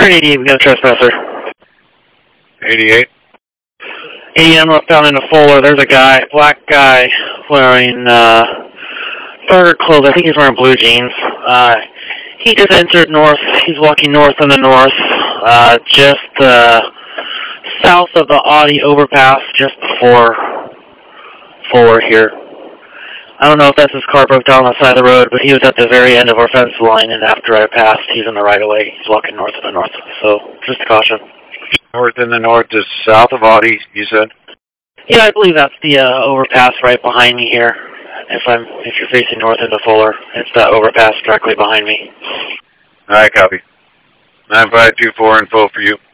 88, we got a trespasser. 88. 88 northbound into Fuller. There's a guy, black guy, wearing burger clothes. I think he's wearing blue jeans. He just entered north. He's walking north in the north, just south of the Audi overpass, just before Fuller here. I don't know if that's his car broke down on the side of the road, but he was at the very end of our fence line, and after I passed, he's in the right of way. He's walking north of the north, so just a caution. North in the north is south of Audi, you said? Yeah, I believe that's the overpass right behind me here. If you're facing north into Fuller, it's that overpass directly behind me. Alright, copy. 9524 info for you.